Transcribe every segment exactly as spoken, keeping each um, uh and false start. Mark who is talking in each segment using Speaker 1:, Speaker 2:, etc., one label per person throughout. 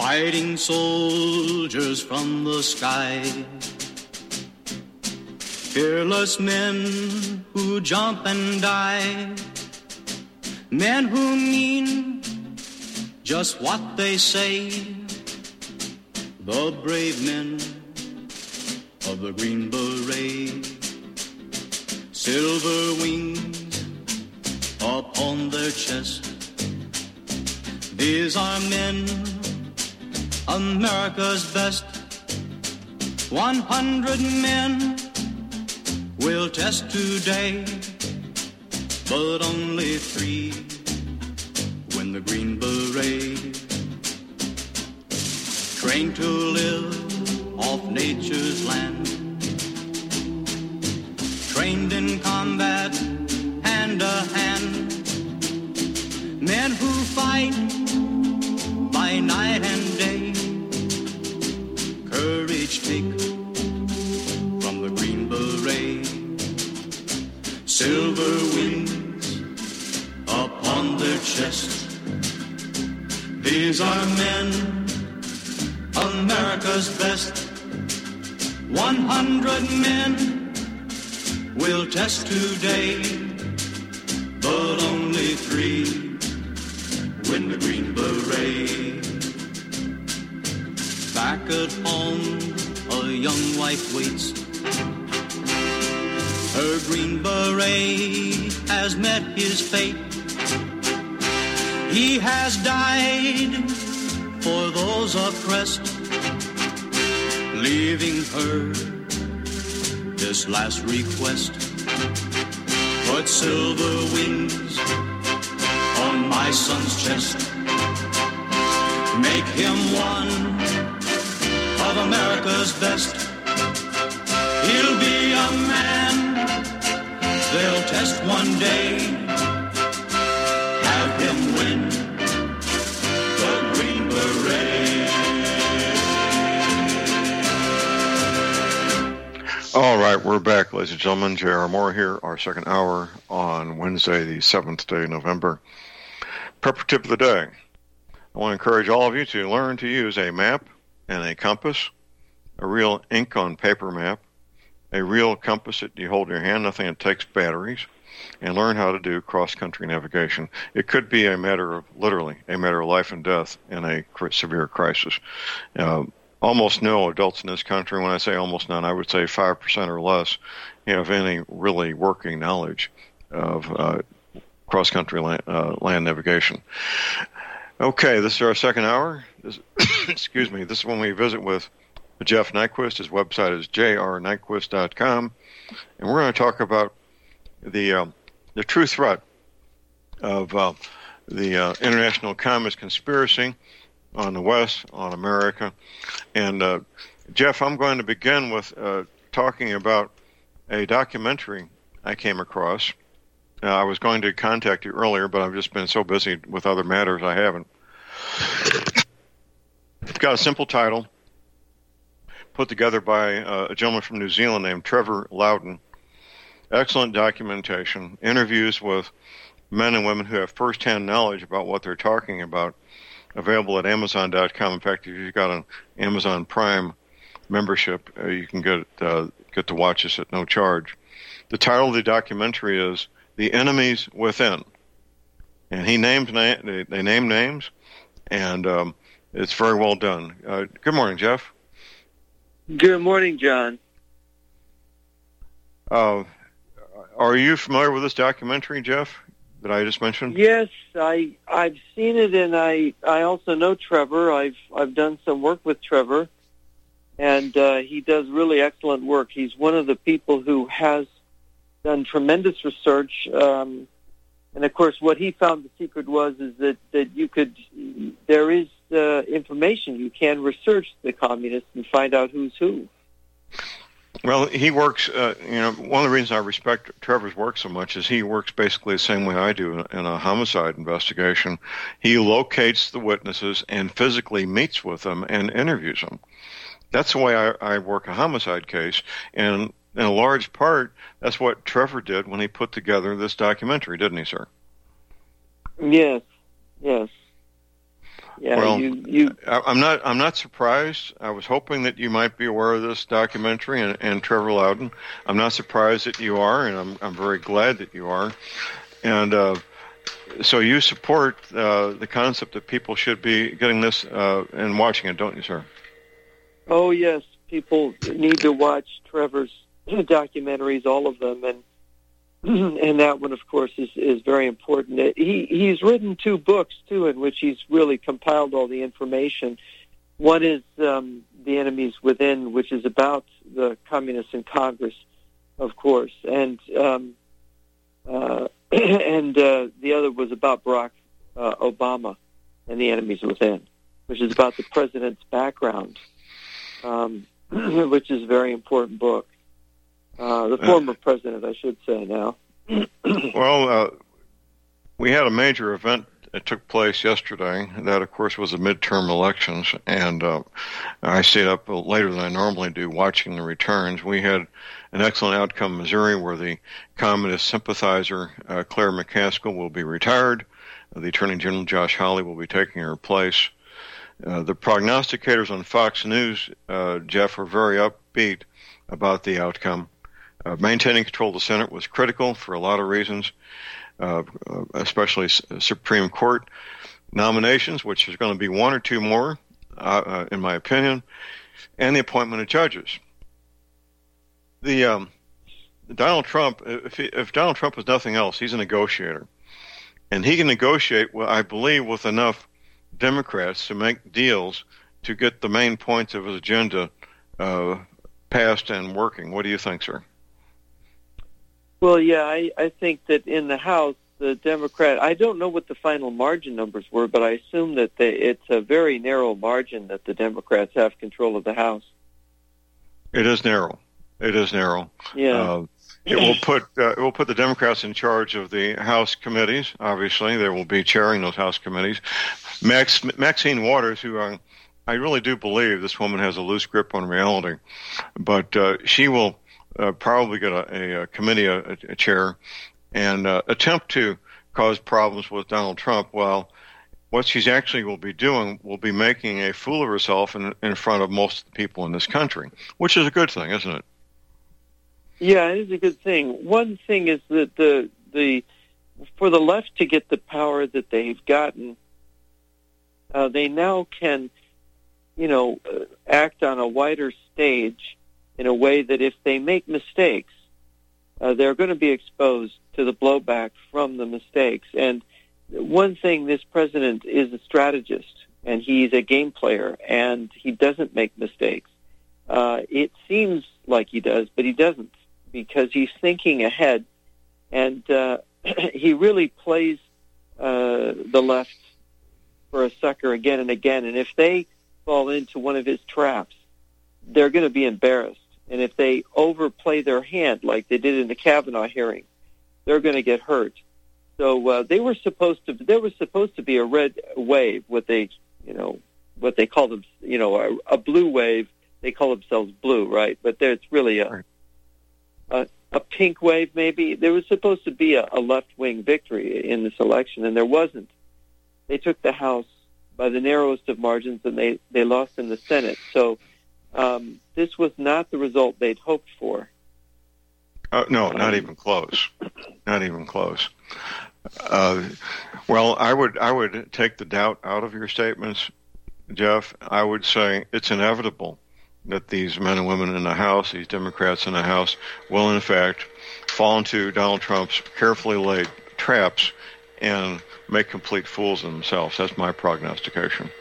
Speaker 1: fighting soldiers from the sky, fearless men who jump and die, men who mean just what they say, the brave men of the Green Beret, silver wings upon their chest. These are men, America's best. One hundred men will test today, but only three win the Green Beret. Trained to live off nature's land, trained in combat hand to hand, men who fight by night and day, courage take from the Green Beret, silver wings upon their chest. These are men, America's best. One hundred men will test today, but only three win the Green Beret. Back at home, a young wife waits. Her Green Beret has met his fate. He has died for those oppressed, leaving her this last request. Put silver wings on my son's chest. Make him one of America's best. He'll be a man they'll test one day. Have him win the Green Beret.
Speaker 2: All right, we're back, ladies and gentlemen. J R. Moore here, our second hour on Wednesday, the seventh day of November. Prepper tip of the day. I want to encourage all of you to learn to use a map and a compass, a real ink on paper map, a real compass that you hold in your hand, nothing that takes batteries, and learn how to do cross-country navigation. It could be a matter of, literally, a matter of life and death in a severe crisis. Uh, almost no adults in this country, when I say almost none, I would say five percent or less, have any really working knowledge of uh, cross-country land, uh, land navigation. Okay, this is our second hour. This, excuse me. This is when we visit with Jeff Nyquist. His website is j r nyquist dot com, and we're going to talk about the um, the true threat of uh, the uh, international communist conspiracy on the West, on America. And uh, Jeff, I'm going to begin with uh, talking about a documentary I came across. Uh, I was going to contact you earlier, but I've just been so busy with other matters I haven't. It's got a simple title, put together by uh, a gentleman from New Zealand named Trevor Loudon. Excellent documentation, interviews with men and women who have first-hand knowledge about what they're talking about, available at amazon dot com. In fact, if you've got an Amazon Prime membership, uh, you can get uh, get to watch this at no charge. The title of the documentary is The Enemies Within. And he named na- they, they name names, and um, it's very well done. Uh, good morning, Jeff.
Speaker 3: Good morning, John.
Speaker 2: Uh, are you familiar with this documentary, Jeff, that I just mentioned?
Speaker 3: Yes, I I've seen it, and I, I also know Trevor. I've I've done some work with Trevor, and uh, he does really excellent work. He's one of the people who has done tremendous research, um, and of course, what he found the secret was is that, that you could there is uh, information you can research the communists and find out who's who.
Speaker 2: Well, he works, uh, you know, one of the reasons I respect Trevor's work so much is he works basically the same way I do in a homicide investigation. He locates the witnesses and physically meets with them and interviews them. That's the way I, I work a homicide case, and in a large part, that's what Trevor did when he put together this documentary, didn't he, sir?
Speaker 3: Yes, yes. Yeah,
Speaker 2: well,
Speaker 3: you, you.
Speaker 2: I- I'm not. I'm not surprised. I was hoping that you might be aware of this documentary and, and Trevor Loudon. I'm not surprised that you are, and I'm I'm very glad that you are. And uh, so you support uh, the concept that people should be getting this uh, and watching it, don't you, sir?
Speaker 3: Oh yes, people need to watch Trevor's documentaries, all of them, and and that one, of course, is, is very important. He he's written two books too, in which he's really compiled all the information. One is um, The Enemies Within, which is about the communists in Congress, of course, and um, uh, and uh, the other was about Barack uh, Obama and the Enemies Within, which is about the president's background, um, which is a very important book. Uh, the former president, I should say now.
Speaker 2: Well, uh, we had a major event that took place yesterday. That, of course, was the midterm elections, and uh, I stayed up later than I normally do watching the returns. We had an excellent outcome in Missouri where the communist sympathizer, uh, Claire McCaskill, will be retired. The Attorney General, Josh Hawley, will be taking her place. Uh, the prognosticators on Fox News, uh, Jeff, are very upbeat about the outcome. Uh, maintaining control of the Senate was critical for a lot of reasons, uh, especially S- Supreme Court nominations, which is going to be one or two more, uh, uh, in my opinion, and the appointment of judges. The um, Donald Trump, if, he, if Donald Trump is nothing else, he's a negotiator, and he can negotiate, well, I believe, with enough Democrats to make deals to get the main points of his agenda uh, passed and working. What do you think, sir?
Speaker 3: Well, yeah, I, I think that in the House, the Democrat, I don't know what the final margin numbers were, but I assume that they, it's a very narrow margin that the Democrats have control of the House.
Speaker 2: It is narrow. It is narrow.
Speaker 3: Yeah.
Speaker 2: Uh, it will put uh, it will put the Democrats in charge of the House committees. Obviously, they will be chairing those House committees. Max, Maxine Waters, who uh, I really do believe this woman has a loose grip on reality, but uh, she will uh, probably get a, a, a committee a, a chair and uh, attempt to cause problems with Donald Trump, while what she's actually will be doing will be making a fool of herself in, in front of most of the people in this country, which is a good thing, isn't it?
Speaker 3: Yeah, it is a good thing. One thing is that the the for the left to get the power that they've gotten, uh, they now can, you know, uh, act on a wider stage in a way that if they make mistakes, uh, they're going to be exposed to the blowback from the mistakes. And one thing, this president is a strategist, and he's a game player, and he doesn't make mistakes. Uh, it seems like he does, but he doesn't, because he's thinking ahead, and uh, he really plays uh, the left for a sucker again and again. And if they fall into one of his traps, they're going to be embarrassed. And if they overplay their hand like they did in the Kavanaugh hearing, they're going to get hurt. So uh, they were supposed to. There was supposed to be a red wave, what they, you know, what they call them, you know, a, a blue wave. They call themselves blue, right? But there, it's really a, a a pink wave, maybe. There was supposed to be a, a left-wing victory in this election, and there wasn't. They took the House by the narrowest of margins, and they, they lost in the Senate. So um, this was not the result they'd hoped for.
Speaker 2: Uh, no, not even close. Not even close. Uh, well, I would I would take the doubt out of your statements, Jeff. I would say it's inevitable that these men and women in the House, these Democrats in the House, will in fact fall into Donald Trump's carefully laid traps and make complete fools of themselves. That's my prognostication.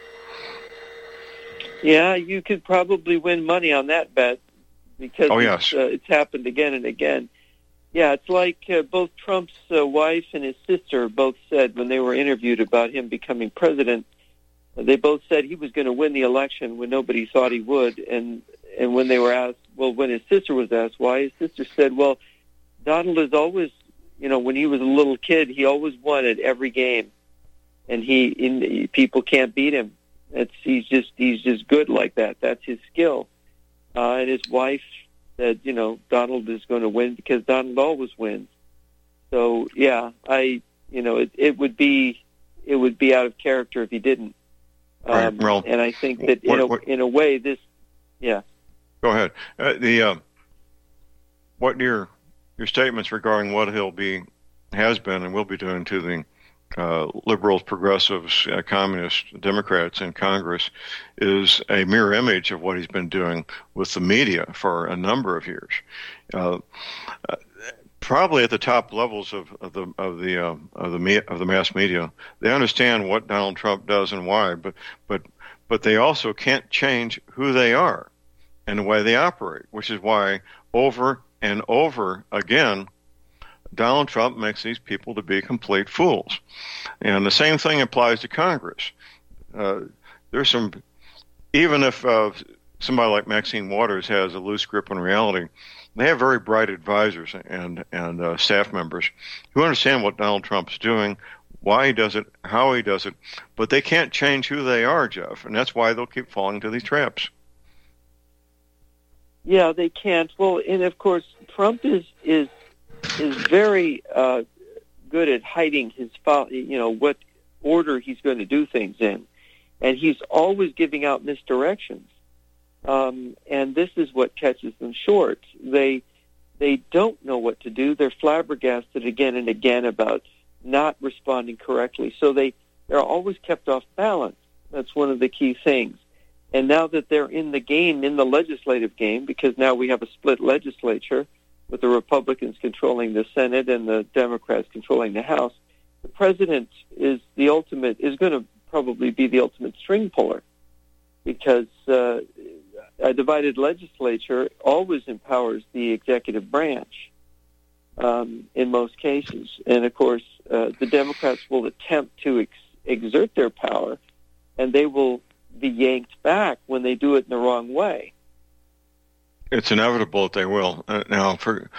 Speaker 3: Yeah, you could probably win money on that bet, because
Speaker 2: oh, yes.
Speaker 3: it's, uh, it's happened again and again. Yeah, it's like uh, both Trump's uh, wife and his sister both said when they were interviewed about him becoming president, uh, they both said he was going to win the election when nobody thought he would. And, and when they were asked, well, when his sister was asked why, his sister said, well, Donald is always, you know, when he was a little kid, he always won at every game. And he, in, people can't beat him. It's, he's just, he's just good like that. That's his skill. Uh, and his wife said, you know, Donald is going to win because Donald always wins. So, yeah, I, you know, it, it would be, it would be out of character if he didn't.
Speaker 2: Right.
Speaker 3: Um,
Speaker 2: Well,
Speaker 3: and I think that in
Speaker 2: what,
Speaker 3: a,
Speaker 2: what,
Speaker 3: in a way, this, yeah.
Speaker 2: Go ahead. Uh, the uh, what your your statements regarding what he'll be, has been, and will be doing to the uh, liberals, progressives, uh, communists, Democrats in Congress is a mirror image of what he's been doing with the media for a number of years. Uh, uh, probably at the top levels of, of the of the uh, of the me- of the mass media, they understand what Donald Trump does and why, but but but they also can't change who they are and the way they operate, which is why over and over again, Donald Trump makes these people to be complete fools. And the same thing applies to Congress. Uh, there's some, even if uh, somebody like Maxine Waters has a loose grip on reality, they have very bright advisors and, and uh, staff members who understand what Donald Trump's doing, why he does it, how he does it, but they can't change who they are, Jeff, and that's why they'll keep falling into these traps.
Speaker 3: Yeah, they can't. Well, and of course, Trump is is is very uh, good at hiding his, you know, what order he's going to do things in, and he's always giving out misdirections. Um, and this is what catches them short. They they don't know what to do. They're flabbergasted again and again about not responding correctly. So they they're always kept off balance. That's one of the key things. And now that they're in the game, in the legislative game, because now we have a split legislature with the Republicans controlling the Senate and the Democrats controlling the House, the president is the ultimate, is going to probably be the ultimate string puller, because uh, a divided legislature always empowers the executive branch um, in most cases. And, of course, uh, the Democrats will attempt to ex- exert their power, and they will be yanked back when they do it in the wrong way.
Speaker 2: It's inevitable that they will. Uh, now, for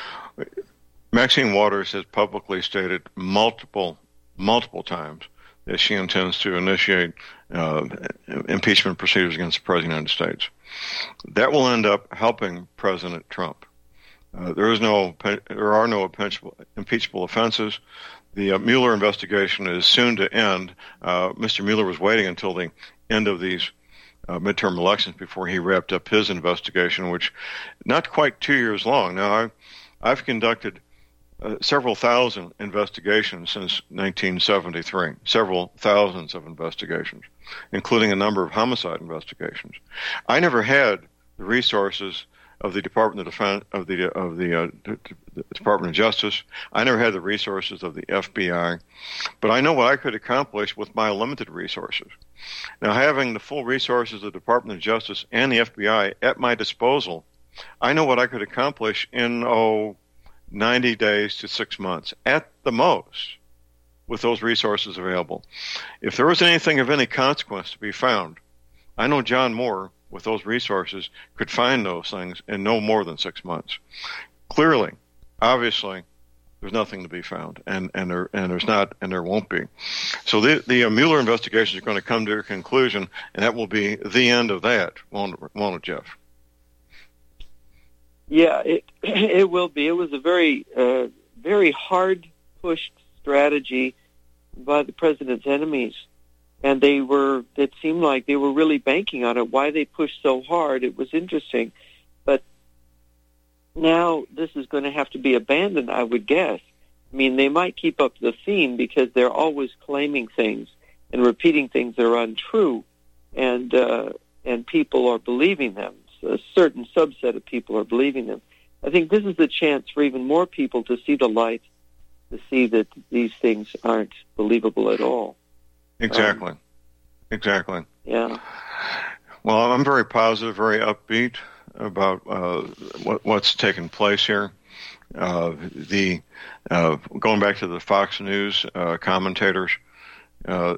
Speaker 2: Maxine Waters has publicly stated multiple, multiple times that she intends to initiate uh, impeachment procedures against the President of the United States. That will end up helping President Trump. Uh, there is no, there are no impeachable, impeachable offenses. The uh, Mueller investigation is soon to end. Uh, Mister Mueller was waiting until the end of these uh, midterm elections before he wrapped up his investigation, which not quite two years long. Now, I've, I've conducted uh, several thousand investigations since nineteen seventy-three, several thousands of investigations, including a number of homicide investigations. I never had the resources of the Department of Defense, of the of the, uh, the Department of Justice. I never had the resources of the F B I, but I know what I could accomplish with my limited resources. Now, having the full resources of the Department of Justice and the F B I at my disposal, I know what I could accomplish in oh ninety days to six months at the most, with those resources available. If there was anything of any consequence to be found, I know John Moore, with those resources, could find those things in no more than six months. Clearly, obviously, there's nothing to be found, and and there and there's not, and there won't be. So the the uh, Mueller investigation is going to come to a conclusion, and that will be the end of that, won't it, won't it, Jeff?
Speaker 3: Yeah, it it will be. It was a very uh, very hard pushed strategy by the president's enemies. And they were, it seemed like they were really banking on it. Why they pushed so hard, it was interesting. But now this is going to have to be abandoned, I would guess. I mean, they might keep up the theme because they're always claiming things and repeating things that are untrue, and uh, and people are believing them. So a certain subset of people are believing them. I think this is the chance for even more people to see the light, to see that these things aren't believable at all.
Speaker 2: Exactly.
Speaker 3: Um,
Speaker 2: exactly.
Speaker 3: Yeah.
Speaker 2: Well, I'm very positive, very upbeat about uh, what, what's taken place here. Uh, the uh, going back to the Fox News uh, commentators, uh,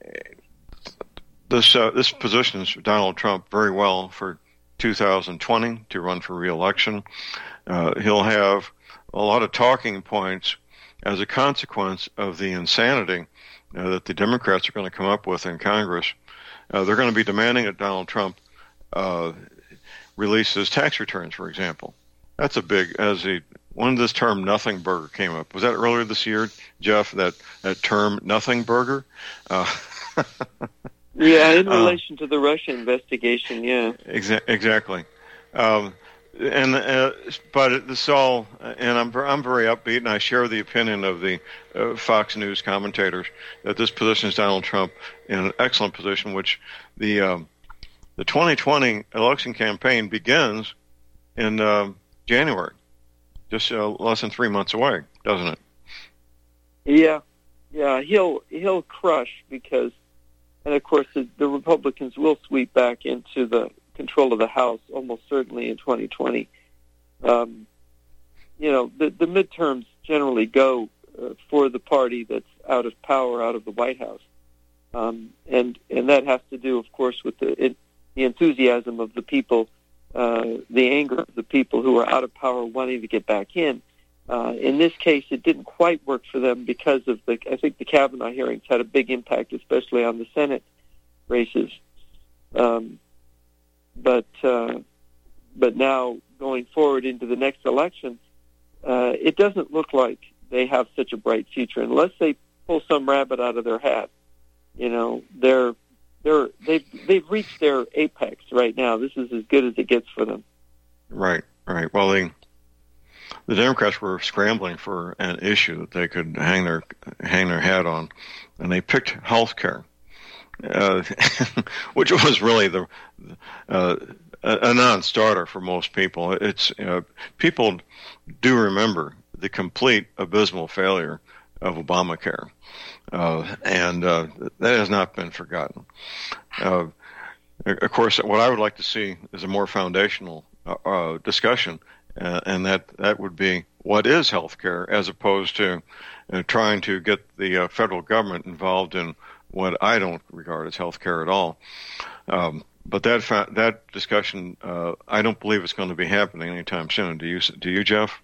Speaker 2: this uh, this positions Donald Trump very well for two thousand twenty to run for re-election. Uh, he'll have a lot of talking points as a consequence of the insanity Uh, that the Democrats are going to come up with in Congress. Uh, they're going to be demanding that Donald Trump uh, release his tax returns, for example. That's a big, as the, when this term nothing burger came up, was that earlier this year, Jeff, that, that term nothing burger? Uh,
Speaker 3: Yeah, in relation uh, to the Russia investigation, yeah.
Speaker 2: Exa- exactly. Um, and uh, but this all, and I'm I'm very upbeat, and I share the opinion of the uh, Fox News commentators that this positions Donald Trump in an excellent position, which the um, the twenty twenty election campaign begins in uh, January, just uh, less than three months away, doesn't it?
Speaker 3: Yeah, yeah. He'll he'll crush because, and of course, the, the Republicans will sweep back into the control of the House almost certainly in twenty twenty. Um, you know, the, the midterms generally go uh, for the party that's out of power, out of the White House, um, and and that has to do, of course, with the it, the enthusiasm of the people, uh, the anger of the people who are out of power wanting to get back in. Uh, in this case, it didn't quite work for them because of the. I think the Kavanaugh hearings had a big impact, especially on the Senate races. Um, But uh, but now going forward into the next election, uh, it doesn't look like they have such a bright future unless they pull some rabbit out of their hat. You know, they're they're they've they've reached their apex right now. This is as good as it gets for them.
Speaker 2: Right, right. Well, the the Democrats were scrambling for an issue that they could hang their hang their hat on, and they picked health care. Uh, which was really the uh, a non-starter for most people. It's uh, people do remember the complete abysmal failure of Obamacare, uh, and uh, that has not been forgotten. Uh, of course, what I would like to see is a more foundational uh, uh, discussion, uh, and that that would be what is health care, as opposed to uh, trying to get the uh, federal government involved in what I don't regard as health care at all. Um, but that fa- that discussion, uh, I don't believe it's going to be happening anytime soon. Do you, do you, Jeff?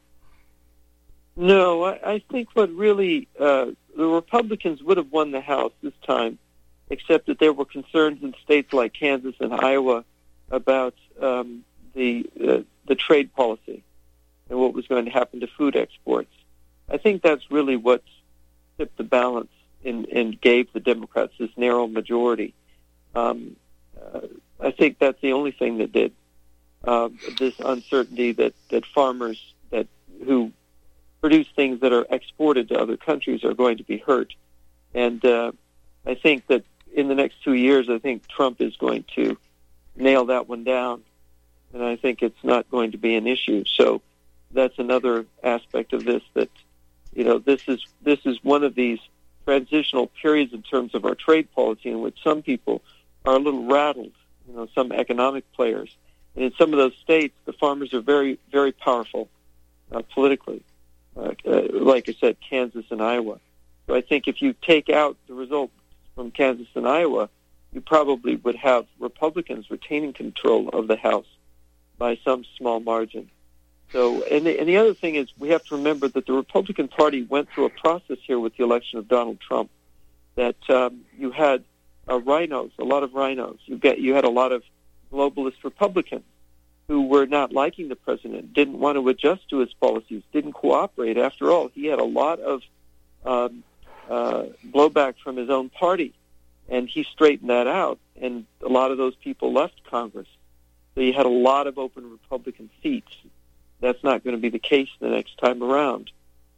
Speaker 3: No, I, I think what really, uh, the Republicans would have won the House this time, except that there were concerns in states like Kansas and Iowa about um, the uh, the trade policy and what was going to happen to food exports. I think that's really what tipped the balance and, and gave the Democrats this narrow majority. Um, uh, I think that's the only thing that did. Uh, this uncertainty that, that farmers that who produce things that are exported to other countries are going to be hurt. And uh, I think that in the next two years, I think Trump is going to nail that one down. And I think it's not going to be an issue. So that's another aspect of this, that, you know, this is this is one of these transitional periods in terms of our trade policy in which some people are a little rattled, you know, some economic players. And in some of those states, the farmers are very, very powerful uh, politically. Uh, uh, like I said, Kansas and Iowa. So I think if you take out the results from Kansas and Iowa, you probably would have Republicans retaining control of the House by some small margin. So, and the, and the other thing is, we have to remember that the Republican Party went through a process here with the election of Donald Trump. That um, you had uh, rhinos, a lot of rhinos. You get, you had a lot of globalist Republicans who were not liking the president, didn't want to adjust to his policies, didn't cooperate. After all, he had a lot of um, uh, blowback from his own party, and he straightened that out. And a lot of those people left Congress. So you had a lot of open Republican seats. That's not going to be the case the next time around.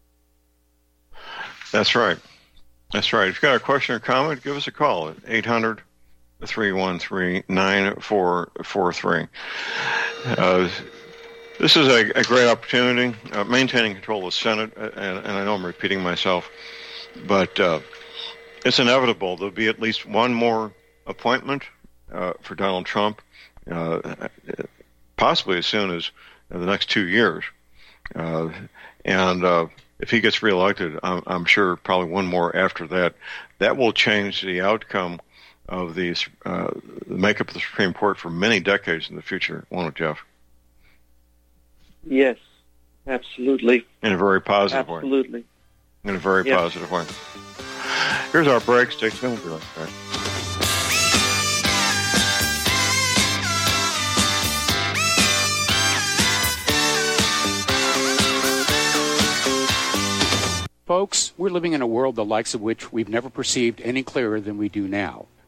Speaker 2: That's right. That's right. If you've got a question or comment, give us a call at eight hundred, three one three, nine four four three. Uh, this is a, a great opportunity, uh, maintaining control of the Senate, and, and I know I'm repeating myself, but uh, it's inevitable. There'll be at least one more appointment uh, for Donald Trump, uh, possibly as soon as the next two years. Uh, and uh, if he gets reelected, I'm, I'm sure probably one more after that. That will change the outcome of the, uh, the makeup of the Supreme Court for many decades in the future, won't it, Jeff?
Speaker 3: Yes, absolutely.
Speaker 2: In a very positive
Speaker 3: absolutely.
Speaker 2: way. Absolutely. In a very yes. positive way. Here's our break. Stay tuned. We'll be right back.
Speaker 4: Folks, we're living in a world the likes of which we've never perceived any clearer than we do now.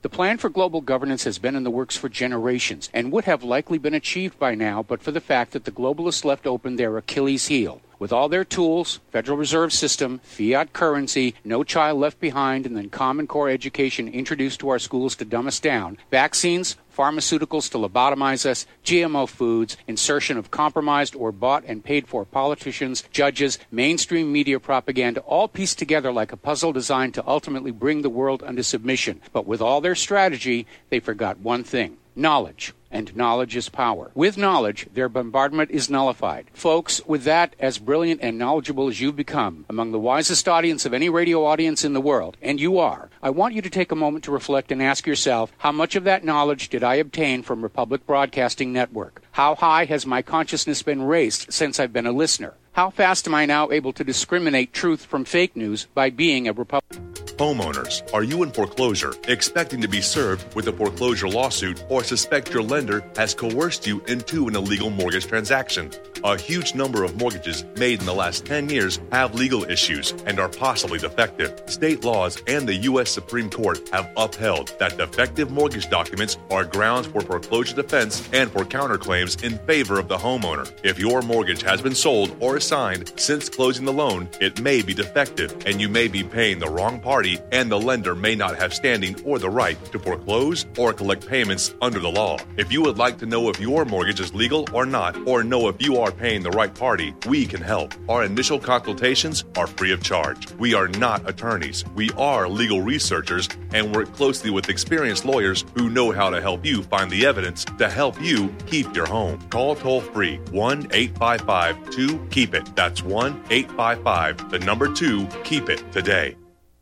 Speaker 4: The plan for global governance has been in the works for generations and would have likely been achieved by now but for the fact that the globalists left open their Achilles heel. With all their tools, Federal Reserve System, fiat currency, no child left behind, and then Common Core education introduced to our schools to dumb us down, vaccines, pharmaceuticals to lobotomize us, G M O foods, insertion of compromised or bought and paid for politicians, judges, mainstream media propaganda, all pieced together like a puzzle designed to ultimately bring the world under submission. But with all their strategy, they forgot one thing: knowledge. And knowledge is power. With knowledge, their bombardment is nullified. Folks, with that, as brilliant and knowledgeable as you've become, among the wisest audience of any radio audience in the world, and you are, I want you to take a moment to reflect and ask yourself, how much of that knowledge did I obtain from Republic Broadcasting Network? How high has my consciousness been raised since I've been a listener? How fast am I now able to discriminate truth from fake news by being a Republican?
Speaker 5: Homeowners, are you in foreclosure, expecting to be served with a foreclosure lawsuit, or suspect your lender has coerced you into an illegal mortgage transaction? A huge number of mortgages made in the last ten years have legal issues and are possibly defective. State laws and the U S Supreme Court have upheld that defective mortgage documents are grounds for foreclosure defense and for counterclaims in favor of the homeowner. If your mortgage has been sold or assigned since closing the loan, it may be defective and you may be paying the wrong party, and the lender may not have standing or the right to foreclose or collect payments under the law. If you would like to know if your mortgage is legal or not, or know if you are paying the right party, we can help. Our initial consultations are free of charge. We are not attorneys. We are legal researchers and work closely with experienced lawyers who know how to help you find the evidence to help you keep your home. Call toll free one eight five five two keep it. That's one eight five five, the number two, keep it today.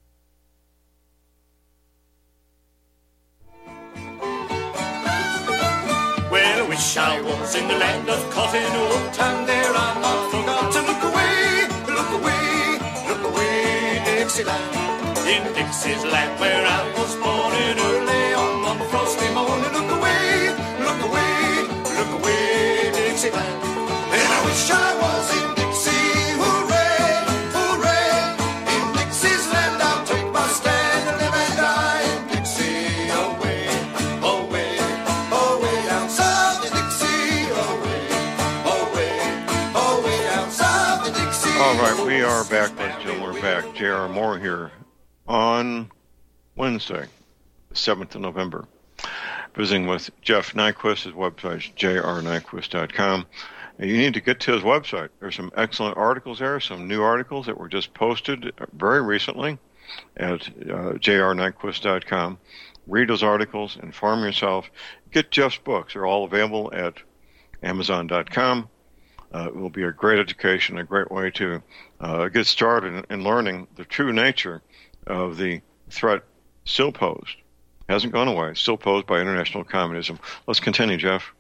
Speaker 6: Well, I wish I was in the land of cotton wool, and there I'm not forgotten. Look away, look away, look away, Dixieland. In Dixie's land where I was born in early on one frosty morning. Look away, look away, look away, Dixieland. And I wish I was in Dixie, hooray, hooray. In Dixie's land I'll take my stand and live and die in Dixie. Away, away, away down south in Dixie. Away, away, away down south in Dixie.
Speaker 2: All right, we are back, ladies and gentlemen. We're back. J R. Moore here on Wednesday, the seventh of November. Visiting with Jeff Nyquist. His website is j r nyquist dot com. And you need to get to his website. There's some excellent articles there, some new articles that were just posted very recently at uh, j r nyquist dot com. Read those articles, inform yourself. Get Jeff's books. They're all available at amazon dot com. Uh, it will be a great education, a great way to uh, get started in, in learning the true nature of the threat still posed. Hasn't gone away, still posed by international communism. Let's continue, Jeff.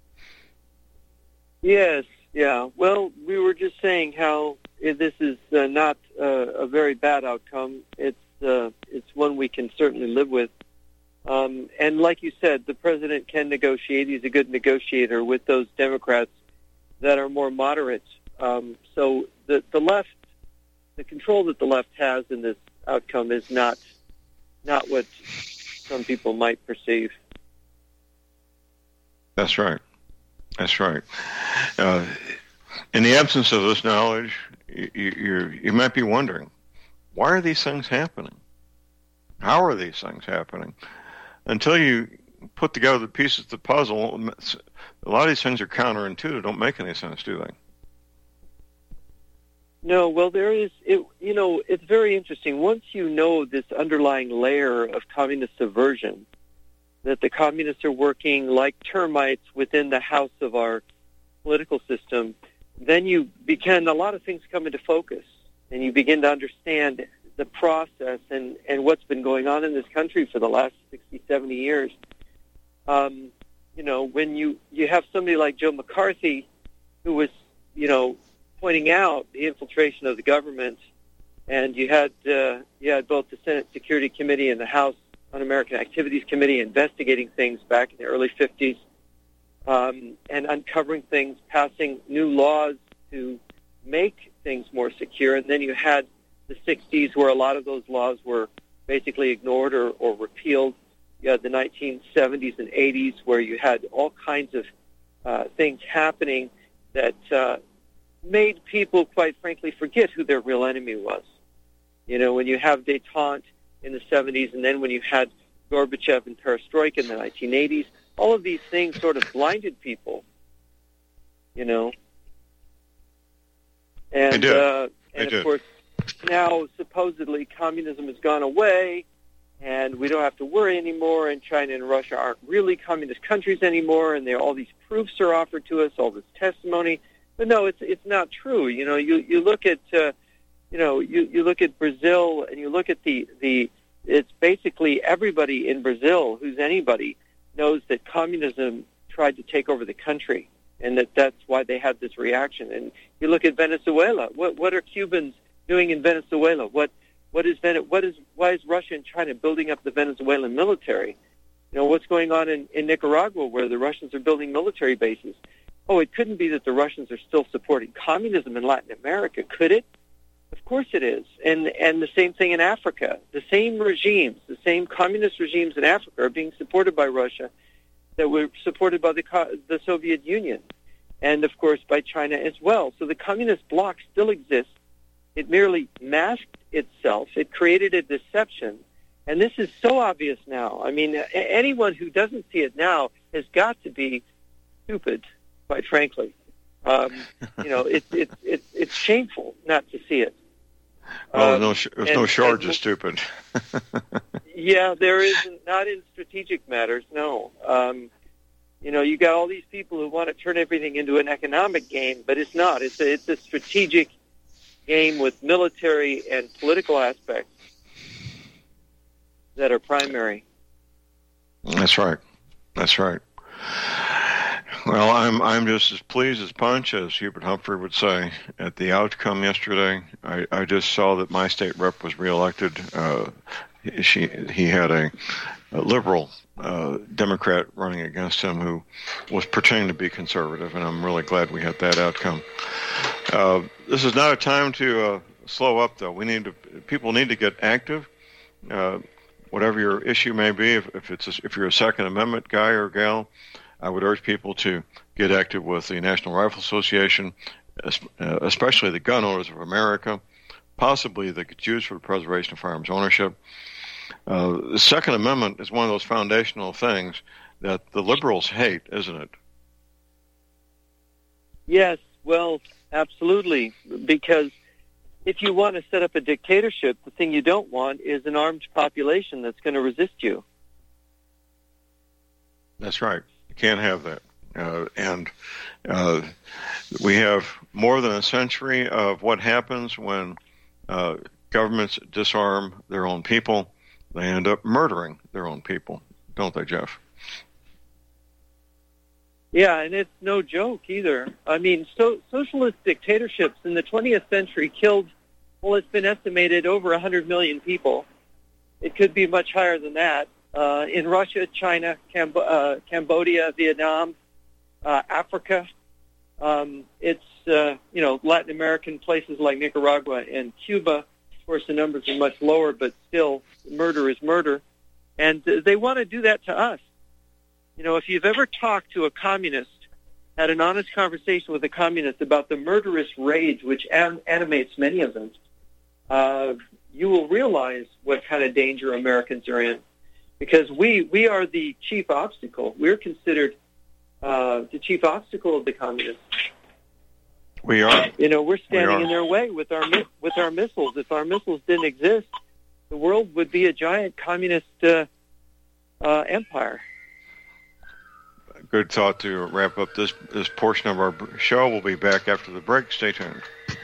Speaker 3: Yes, yeah. Well, we were just saying how this is uh, not uh, a very bad outcome. It's uh, it's one we can certainly live with. Um, and like you said, the president can negotiate. He's a good negotiator with those Democrats that are more moderate. Um, so the the left, the control that the left has in this outcome is not not what some people might perceive.
Speaker 2: That's right. That's right. Uh, in the absence of this knowledge, you, you, you might be wondering, why are these things happening? How are these things happening? Until you put together the pieces of the puzzle, a lot of these things are counterintuitive, don't make any sense, do they?
Speaker 3: No, well, there is, it, you know, it's very interesting. Once you know this underlying layer of communist subversion, that the communists are working like termites within the house of our political system, then you begin, a lot of things come into focus, and you begin to understand the process and, and what's been going on in this country for the last sixty, seventy years. Um, you know, when you, you have somebody like Joe McCarthy, who was, you know, pointing out the infiltration of the government, and you had uh, you had both the Senate Security Committee and the House Un-American Activities Committee investigating things back in the early fifties, um, and uncovering things, passing new laws to make things more secure. And then you had the sixties, where a lot of those laws were basically ignored or, or repealed. You had the nineteen seventies and eighties where you had all kinds of uh, things happening that uh, made people, quite frankly, forget who their real enemy was. You know, when you have détente in the seventies, and then when you had Gorbachev and Perestroika in the nineteen eighties, all of these things sort of blinded people, you know. And, uh, and of course, now supposedly communism has gone away, and we don't have to worry anymore, and China and Russia aren't really communist countries anymore, and there all these proofs are offered to us, all this testimony. But no, it's it's not true. You know, you you look at uh, you know you, you look at Brazil, and you look at the the it's basically everybody in Brazil who's anybody knows that communism tried to take over the country, and that that's why they had this reaction. And you look at Venezuela. What what are Cubans doing in Venezuela? What what is Vene- what is why is Russia and China building up the Venezuelan military? You know, what's going on in, in Nicaragua, where the Russians are building military bases? Oh, it couldn't be that the Russians are still supporting communism in Latin America, could it? Of course it is. And and the same thing in Africa. The same regimes, the same communist regimes in Africa are being supported by Russia that were supported by the the Soviet Union, and of course by China as well. So the communist bloc still exists. It merely masked itself. It created a deception. And this is so obvious now. I mean, anyone who doesn't see it now has got to be stupid, quite frankly. Um, you know, it's it's it's it's shameful not to see it.
Speaker 2: Well,
Speaker 3: um,
Speaker 2: no, sh- there's
Speaker 3: and,
Speaker 2: no shortage
Speaker 3: and,
Speaker 2: of stupid.
Speaker 3: Yeah, there isn't. Not in strategic matters. No. Um, you know, you got all these people who want to turn everything into an economic game, but it's not. It's a, it's a strategic game with military and political aspects that are primary.
Speaker 2: That's right. That's right. Well, I'm I'm just as pleased as punch, as Hubert Humphrey would say, at the outcome yesterday. I, I just saw that my state rep was reelected. Uh, she he had a, a liberal uh, Democrat running against him who was pretending to be conservative, and I'm really glad we had that outcome. Uh, this is not a time to uh, slow up, though. We need to people need to get active. Uh, whatever your issue may be, if, if it's a, if you're a Second Amendment guy or gal, I would urge people to get active with the National Rifle Association, especially the Gun Owners of America, possibly the Jews for the Preservation of Firearms Ownership. Uh, the Second Amendment is one of those foundational things that the liberals hate, isn't it?
Speaker 3: Yes, well, absolutely, because if you want to set up a dictatorship, the thing you don't want is an armed population that's going to resist you.
Speaker 2: That's right. You can't have that. Uh, and uh, we have more than a century of what happens when uh, governments disarm their own people. They end up murdering their own people, don't they, Jeff?
Speaker 3: Yeah, and it's no joke either. I mean, so, socialist dictatorships in the twentieth century killed, well, it's been estimated over one hundred million people. It could be much higher than that. Uh, in Russia, China, Camb- uh, Cambodia, Vietnam, uh, Africa. Um, it's, uh, you know, Latin American places like Nicaragua and Cuba. Of course, the numbers are much lower, but still, murder is murder. And uh, they want to do that to us. You know, if you've ever talked to a communist, had an honest conversation with a communist about the murderous rage which an- animates many of them, uh, you will realize what kind of danger Americans are in. Because we, we are the chief obstacle. We're considered uh, the chief obstacle of the communists.
Speaker 2: We are.
Speaker 3: You know, we're standing
Speaker 2: we
Speaker 3: in their way with our with our missiles. If our missiles didn't exist, the world would be a giant communist uh, uh, empire.
Speaker 2: Good thought to wrap up this this portion of our show. We'll be back after the break. Stay tuned.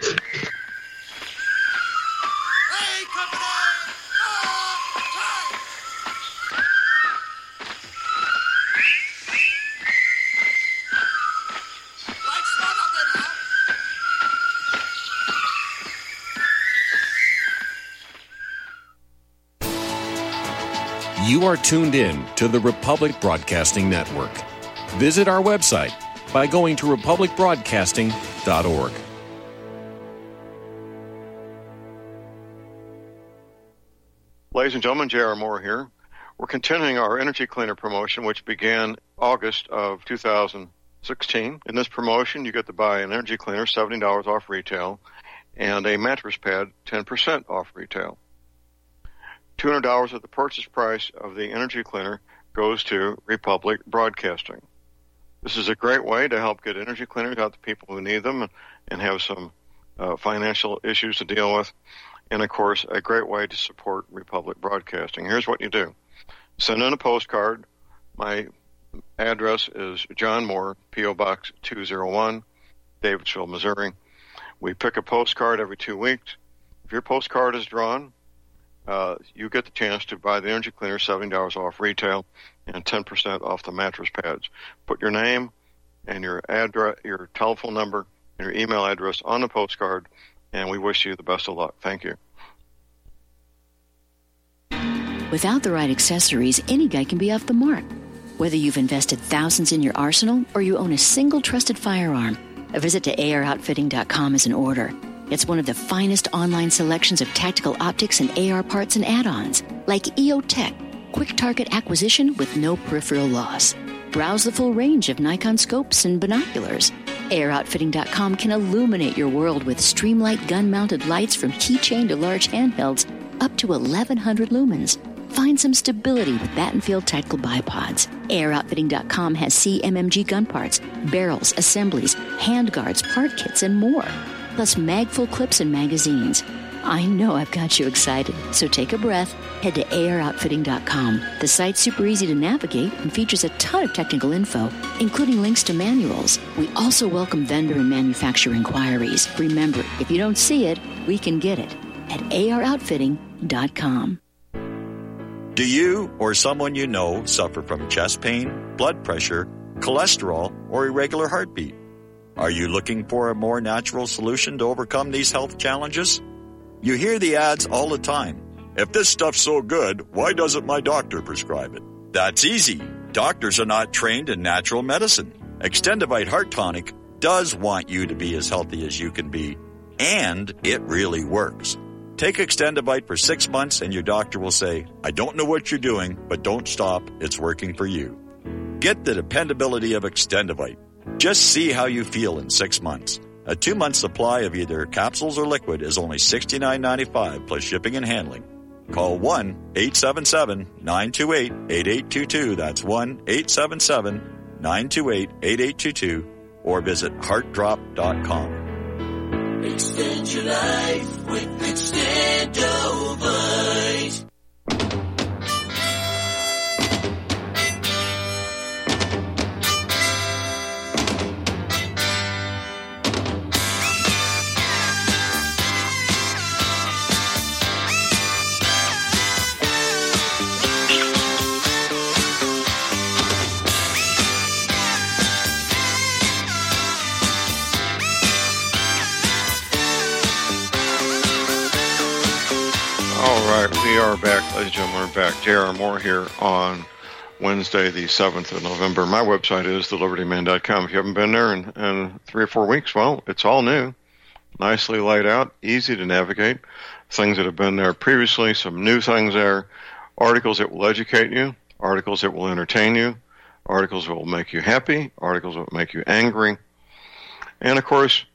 Speaker 7: You are tuned in to the Republic Broadcasting Network. Visit our website by going to republic broadcasting dot org.
Speaker 2: Ladies and gentlemen, J R. Moore here. We're continuing our Energy Cleaner promotion, which began August of two thousand sixteen. In this promotion, you get to buy an Energy Cleaner, seventy dollars off retail, and a mattress pad, ten percent off retail. two hundred dollars of the purchase price of the Energy Cleaner goes to Republic Broadcasting. This is a great way to help get energy cleaners out to people who need them and, and have some uh, financial issues to deal with. And, of course, a great way to support Republic Broadcasting. Here's what you do. Send in a postcard. My address is John Moore, P O. Box two oh one, Davidsville, Missouri. We pick a postcard every two weeks. If your postcard is drawn, uh, you get the chance to buy the Energy Cleaner, seventy dollars off retail, and ten percent off the mattress pads. Put your name and your address, your telephone number, and your email address on the postcard, and we wish you the best of luck. Thank you.
Speaker 8: Without the right accessories, any guy can be off the mark. Whether you've invested thousands in your arsenal or you own a single trusted firearm, a visit to A R outfitting dot com is in order. It's one of the finest online selections of tactical optics and A R parts and add-ons, like E O Tech, quick target acquisition with no peripheral loss. Browse the full range of Nikon scopes and binoculars. A R outfitting dot com can illuminate your world with Streamlight gun-mounted lights from keychain to large handhelds up to eleven hundred lumens. Find some stability with Battenfield Tactical Bipods. A R outfitting dot com has C M M G gun parts, barrels, assemblies, handguards, part kits, and more. Plus mag-full clips and magazines. I know I've got you excited, so take a breath. Head to A R outfitting dot com. The site's super easy to navigate and features a ton of technical info, including links to manuals. We also welcome vendor and manufacturer inquiries. Remember, if you don't see it, we can get it at A R outfitting dot com.
Speaker 9: Do you or someone you know suffer from chest pain, blood pressure, cholesterol, or irregular heartbeat? Are you looking for a more natural solution to overcome these health challenges? You hear the ads all the time. If this stuff's so good, why doesn't my doctor prescribe it? That's easy. Doctors are not trained in natural medicine. Extendivite Heart Tonic does want you to be as healthy as you can be, and it really works. Take Extendivite for six months and your doctor will say, I don't know what you're doing, but don't stop. It's working for you. Get the dependability of Extendivite. Just see how you feel in six months. A two-month supply of either capsules or liquid is only sixty-nine ninety-five plus shipping and handling. Call one eight seven seven nine two eight eight eight two two. That's one eight seven seven nine two eight eight eight two two or visit heart drop dot com.
Speaker 6: Extend your life with Extendovite.
Speaker 2: We are back, ladies and gentlemen, we're back. J R. Moore here on Wednesday, the seventh of November. My website is the liberty man dot com. If you haven't been there in, in three or four weeks, well, it's all new. Nicely laid out, easy to navigate. Things that have been there previously, some new things there, articles that will educate you, articles that will entertain you, articles that will make you happy, articles that will make you angry, and, of course,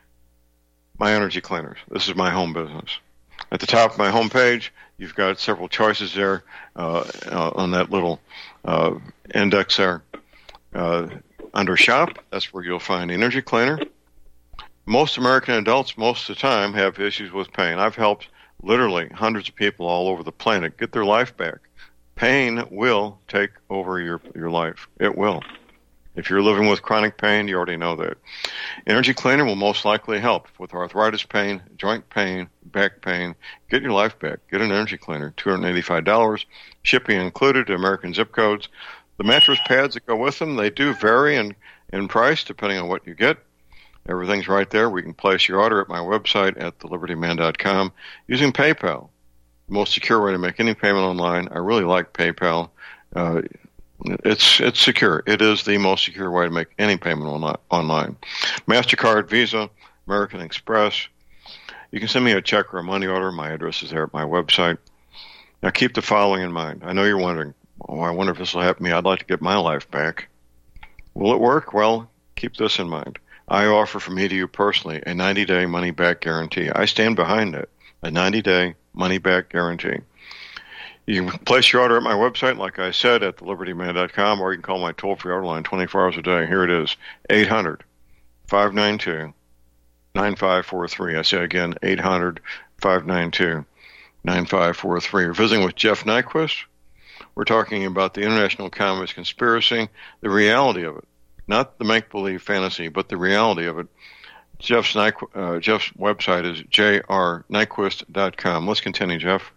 Speaker 2: my energy cleaners. This is my home business. At the top of my homepage, you've got several choices there uh, uh, on that little uh, index there. Uh, under Shop, that's where you'll find the Energy Cleaner. Most American adults, most of the time, have issues with pain. I've helped literally hundreds of people all over the planet get their life back. Pain will take over your, your life. It will. If you're living with chronic pain, you already know that. Energy Cleaner will most likely help with arthritis pain, joint pain, back pain. Get your life back. Get an Energy Cleaner, two hundred eighty-five dollars, shipping included to American zip codes. The mattress pads that go with them, they do vary in, in price depending on what you get. Everything's right there. We can place your order at my website at the liberty man dot com using PayPal. The most secure way to make any payment online. I really like PayPal. Uh, It's it's secure. It is the most secure way to make any payment on, online. MasterCard, Visa, American Express. You can send me a check or a money order. My address is there at my website. Now, keep the following in mind. I know you're wondering, oh, I wonder if this will happen to me. I'd like to get my life back. Will it work? Well, keep this in mind. I offer for me to you personally a ninety-day money-back guarantee. I stand behind it, a ninety-day money-back guarantee. You can place your order at my website, like I said, at the liberty man dot com, or you can call my toll-free order line twenty-four hours a day. Here it is, eight hundred, five nine two, nine five four three. I say again, eight hundred, five nine two, nine five four three. We're visiting with Jeff Nyquist. We're talking about the international communist conspiracy, the reality of it. Not the make-believe fantasy, but the reality of it. Jeff's, Nyqu- uh, Jeff's website is j r nyquist dot com. Let's continue, Jeff.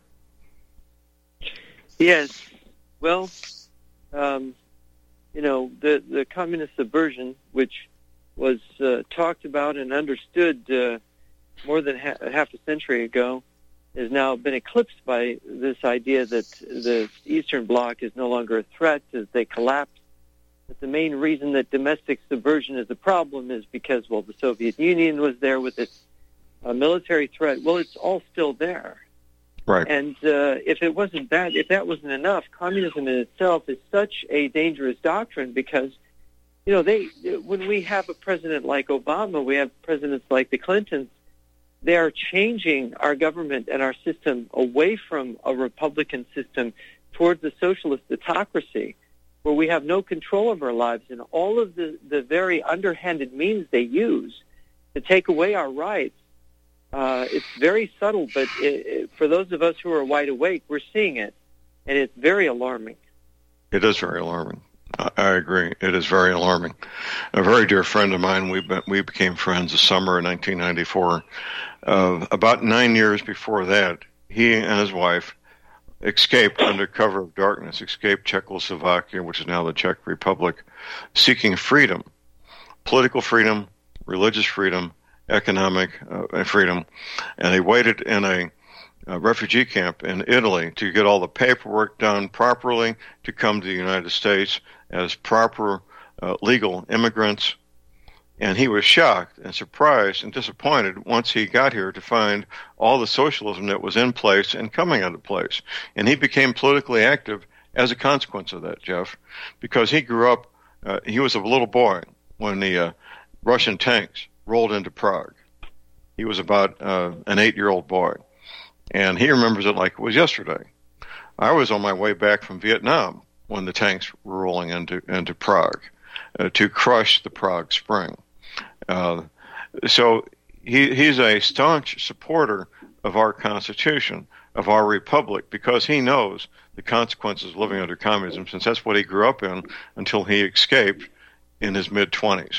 Speaker 3: Yes. Well, um, you know, the, the communist subversion, which was uh, talked about and understood uh, more than ha- half a century ago, has now been eclipsed by this idea that the Eastern Bloc is no longer a threat as they collapse. That the main reason that domestic subversion is a problem is because, well, the Soviet Union was there with its uh, military threat. Well, it's all still there.
Speaker 2: Right.
Speaker 3: And uh, if it wasn't that, if that wasn't enough, communism in itself is such a dangerous doctrine because, you know, they when we have a president like Obama, we have presidents like the Clintons, they are changing our government and our system away from a Republican system towards a socialist autocracy where we have no control of our lives, and all of the, the very underhanded means they use to take away our rights. Uh, it's very subtle, but it, it, for those of us who are wide awake, we're seeing it, and it's very alarming.
Speaker 2: It is very alarming. I, I agree. It is very alarming. A very dear friend of mine, we been, we became friends the summer of nineteen ninety-four. Uh, about nine years before that, he and his wife escaped under cover of darkness, escaped Czechoslovakia, which is now the Czech Republic, seeking freedom, political freedom, religious freedom, economic uh, freedom, and they waited in a, a refugee camp in Italy to get all the paperwork done properly to come to the United States as proper uh, legal immigrants. And he was shocked and surprised and disappointed once he got here to find all the socialism that was in place and coming into place. And he became politically active as a consequence of that, Jeff, because he grew up, uh, he was a little boy when the uh, Russian tanks rolled into Prague. He was about uh, an eight-year-old boy, and he remembers it like it was yesterday. I was on my way back from Vietnam when the tanks were rolling into, into Prague uh, to crush the Prague Spring. Uh, so he, he's a staunch supporter of our Constitution, of our republic, because he knows the consequences of living under communism, since that's what he grew up in until he escaped in his mid-twenties.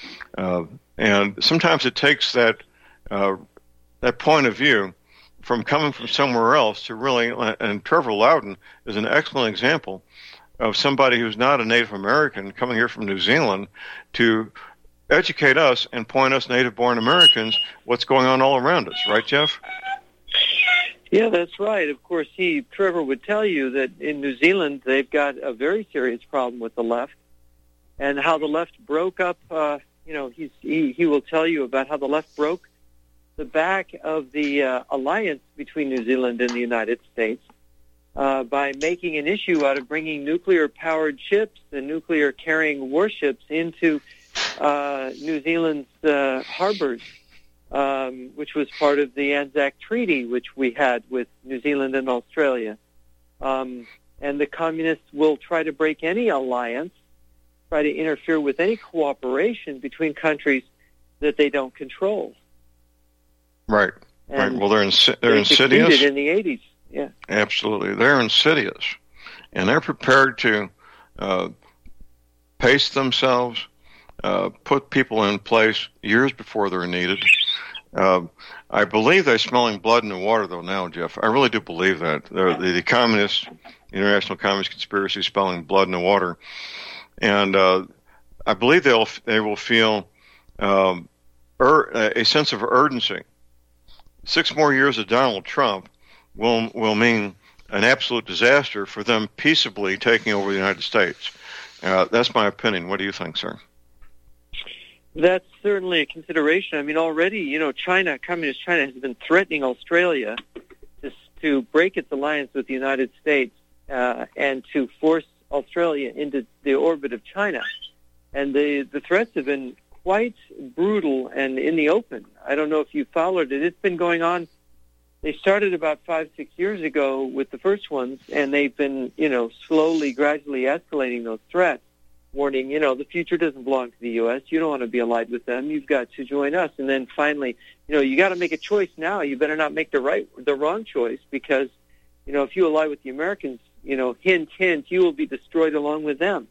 Speaker 2: Uh, and sometimes it takes that uh, that point of view from coming from somewhere else to really, and Trevor Loudon is an excellent example of somebody who's not a Native American coming here from New Zealand to educate us and point us native-born Americans what's going on all around us. Right, Jeff?
Speaker 3: Yeah, that's right. Of course, he, Trevor would tell you that in New Zealand they've got a very serious problem with the left and how the left broke up, uh, you know, he's, he, he will tell you about how the left broke the back of the uh, alliance between New Zealand and the United States uh, by making an issue out of bringing nuclear-powered ships and nuclear-carrying warships into uh, New Zealand's uh, harbors, um, which was part of the Anzac Treaty, which we had with New Zealand and Australia. Um, and the communists will try to break any alliance, try to interfere with any cooperation between countries that they don't control.
Speaker 2: Right.
Speaker 3: And
Speaker 2: right. Well, they're insi- they're
Speaker 3: they
Speaker 2: insidious.
Speaker 3: succeeded in the eighties. Yeah.
Speaker 2: Absolutely, they're insidious, and they're prepared to uh, pace themselves, uh, put people in place years before they're needed. Uh, I believe they're smelling blood in the water, though. Now, Jeff, I really do believe that the, the, the communist, international communist conspiracy, is spelling blood in the water, and uh, I believe they'll they will feel um, ur- a sense of urgency. Six more years of Donald Trump will will mean an absolute disaster for them peaceably taking over the United States. Uh, that's my opinion. What do you think, sir?
Speaker 3: That's certainly a consideration. I mean, already, you know, China, communist China, has been threatening Australia to, to break its alliance with the United States uh, and to force Australia into the orbit of China. And the, the threats have been quite brutal and in the open. I don't know if you followed it. It's been going on. They started about five, six years ago with the first ones, and they've been, you know, slowly, gradually escalating those threats, warning, you know, the future doesn't belong to the U S. You don't want to be allied with them. You've got to join us. And then finally, you know, you got to make a choice now. You better not make the right, the wrong choice, because, you know, if you ally with the Americans, you know, hint, hint, you will be destroyed along with them.